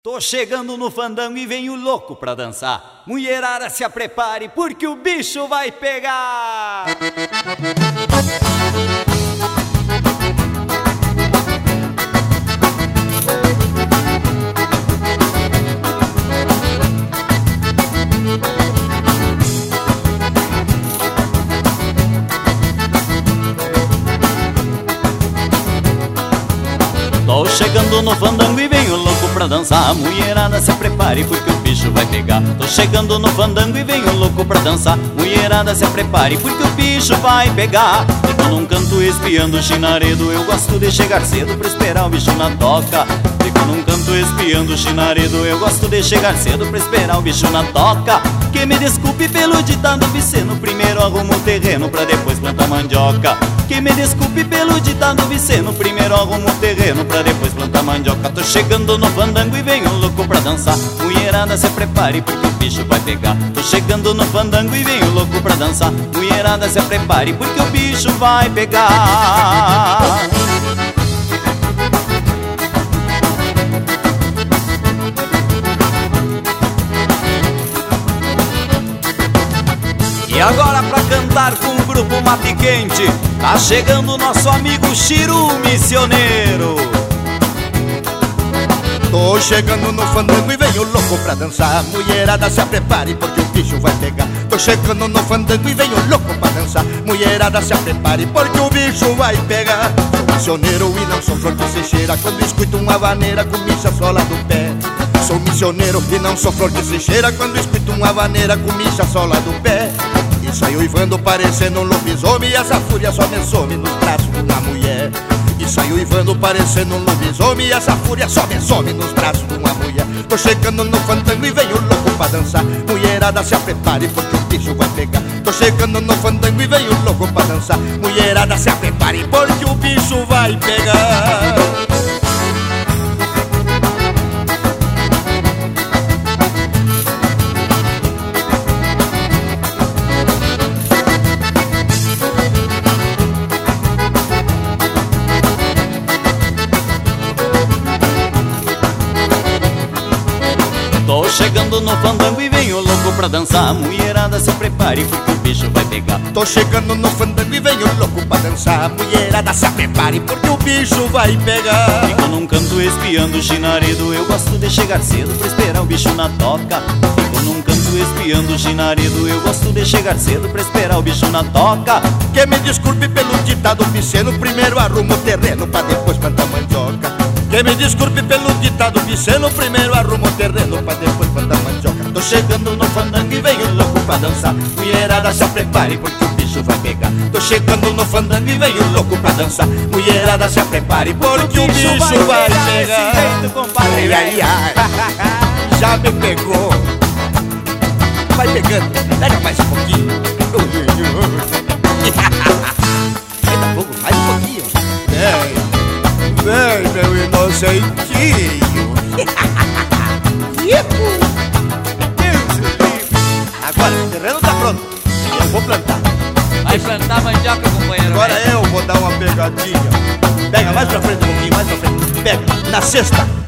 Tô chegando no fandango e venho louco pra dançar. Mulherada, se prepare porque o bicho vai pegar. Tô chegando no fandango e venho louco pra dançar. Mulherada, se prepare porque o bicho vai pegar. Tô chegando no fandango e venho louco pra dançar. Mulherada, se prepare porque o bicho vai pegar. Fico num canto espiando o chinaredo. Eu gosto de chegar cedo pra esperar o bicho na toca. Fico num canto espiando o chinaredo. Eu gosto de chegar cedo pra esperar o bicho na toca. Que me desculpe pelo ditado viceno. Primeiro arrumo o terreno pra depois plantar mandioca. Que me desculpe pelo ditado viceno. Primeiro arrumo o terreno pra depois plantar mandioca. Tô chegando no fandango e venho louco pra dançar. Mulherada, se prepare porque o bicho vai pegar. Tô chegando no fandango e venho louco pra dançar. Mulherada, se prepare porque o bicho vai pegar. E agora pra cantar com o grupo Mate Quente, tá chegando o nosso amigo Chiru Missioneiro. Tô chegando no fandango e venho louco pra dançar. Mulherada, se prepare porque o bicho vai pegar. Tô chegando no fandango e venho louco pra dançar. Mulherada, se prepare porque o bicho vai pegar. Sou missioneiro e não sou flor que se cheira. Quando escuto uma vaneira com micha sola do pé. Sou missioneiro e não sou flor que se cheira. Quando escuto uma vaneira com micha sola do pé. E saio uivando parecendo um lobisomem. E essa fúria só me some nos braços de uma mulher. E saio uivando parecendo um lobisomem. E essa fúria só me some nos braços de uma mulher. Tô chegando no fandango e venho louco pra dançar. Mulherada, se prepare porque o bicho vai pegar. Tô chegando no fandango e venho louco pra dançar. Mulherada, se prepare porque o bicho vai pegar. Tô chegando no fandango e venho louco pra dançar. Mulherada, se prepare porque o bicho vai pegar. Tô chegando no fandango e venho louco pra dançar. Mulherada, se prepare porque o bicho vai pegar. Fico num canto espiando o chinaredo. Eu gosto de chegar cedo pra esperar o bicho na toca. Fico num canto espiando o chinaredo. Eu gosto de chegar cedo pra esperar o bicho na toca. Que me desculpe pelo ditado viceno. Primeiro arrumo o terreno pra depois plantar mandioca. Que me desculpe pelo ditado viceno. Primeiro arrumo o terreno pra depois plantar mandioca. Tô chegando no fandango e venho louco pra dançar. Mulherada, se prepare porque o bicho vai pegar. Tô chegando no fandango e venho louco pra dançar. Mulherada, se prepare porque o bicho vai pegar. Jeito, compadre. Ai, ai, ai. Já me pegou. Vai pegando, pega mais um pouquinho. Eita fogo, mais um pouquinho. Vem, meu inocentinho. Agora, o terreno tá pronto. Eu vou plantar. Vai plantar mandioca, companheiro. Agora eu vou dar uma pegadinha. Pega mais pra frente um pouquinho, mais pra frente. Pega, na cesta.